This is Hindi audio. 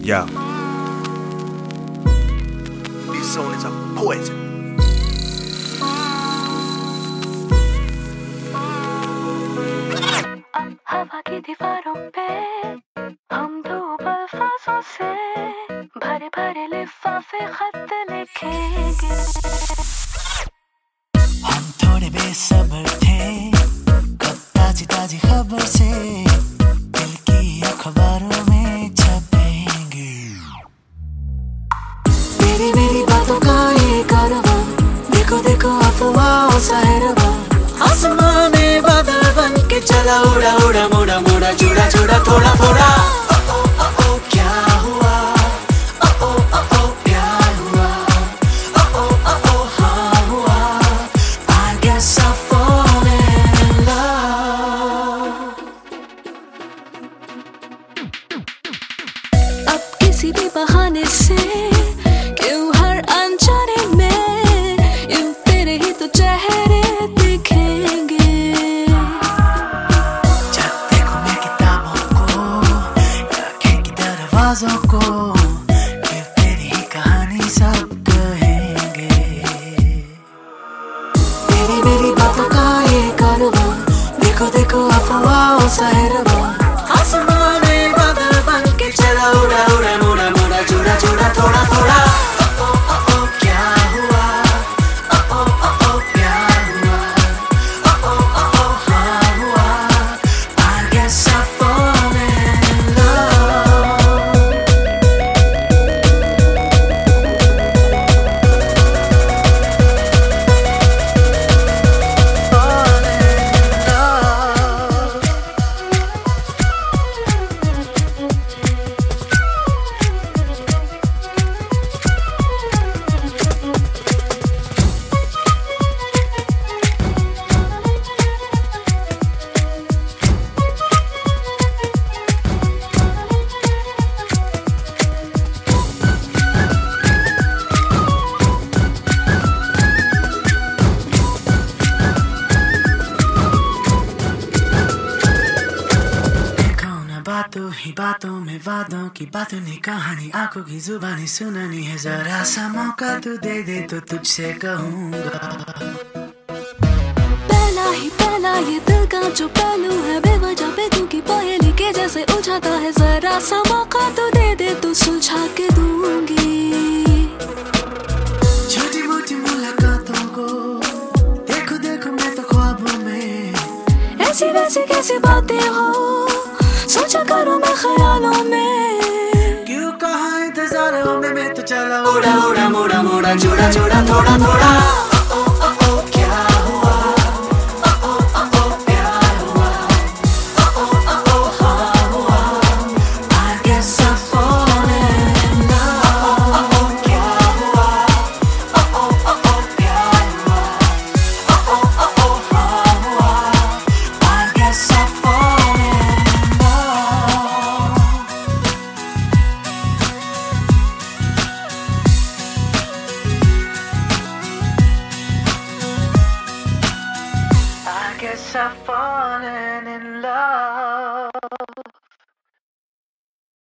Yo, this song is a poison. हवा की दीवारों पे हम दो अल्फाजों से भरे भरे लिफाफे खत लिखेंगे। हम थोड़े बेसब्र थे कब ताजी ताजी खबर से दिल की अखबारों में छपेंगे। तेरी मेरी बातों का ये कारवां, देखो देखो अफवाहों सा है रवां। आसमां में बादल बन के चला उड़ा उड़ा मुड़ा मुड़ा जुड़ा जुड़ा थोड़ा थोड़ा। क्या हुआ? प्यार हुआ। हाँ हुआ। I guess I've fallen in love। अब किसी भी बहाने से क्यों हर अनजाने में यूं तेरे ही तो चेहरे दिखेंगे। जब देखो मैं किताबों को या खिड़की दरवाजों को फिर तेरी ही कहानी सब कहेंगे। तेरी मेरी बातों का ये कारवां, देखो देखो अफवाहों सा है रवां। आसमां में बादल बन के चला उड़ा उड़ा मुड़ा मुड़ा जुड़ा जुड़ा थोड़ा थोड़ा। क्या हुआ? प्यार हुआ। हाँ हुआ। I guess I've fallen in love। Fallen in love। बातों ही बातों में वादों की बातों ने कहानी आंखों की जुबानी सुनानी है। जरा सा मौका तू दे दे तो तुझसे कहूँगा। पहला ही पहला ये दिल का जो पहलू है बेवजह बेतू की पहेली के जैसे उलझाता है। जरा सा मौका तू दे दे तो सुलझा के दूंगी। छोटी मोटी मुलाकातों को देखो देखो मैं तो ख्वाबों में। ऐसी वैसी कैसी बातें हो सोचा करूं मैं ख्यालों में। क्यों कहाँ इंतजारों में मैं तो चला उड़ा उड़ा मुड़ा मुड़ा जुड़ा जुड़ा थोड़ा थोड़ा। क्या हुआ? प्यार हुआ। हाँ हुआ। I guess I've fallen in love। क्या हुआ? प्यार हुआ। हाँ हुआ। I guess I've fallen in love। I guess I've fallen in love।